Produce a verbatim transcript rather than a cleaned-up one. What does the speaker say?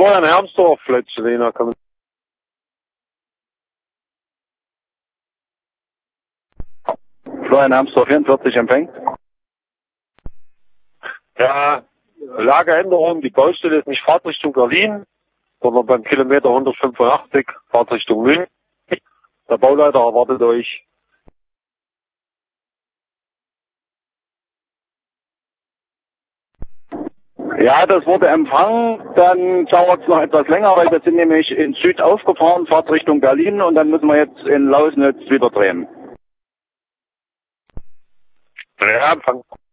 Florian Hermsdorf, Fletchliner. Florian Hermsdorf, vierundvierzig empfängt. Ja, Lageänderung, die Baustelle ist nicht Fahrtrichtung Berlin, sondern beim Kilometer hundertfünfundachtzig Fahrtrichtung München. Der Bauleiter erwartet euch. Ja, das wurde empfangen, dann dauert es noch etwas länger, weil wir sind nämlich in Süd aufgefahren, Fahrtrichtung Berlin und dann müssen wir jetzt in Lausnitz wieder drehen. Ja, Empfang.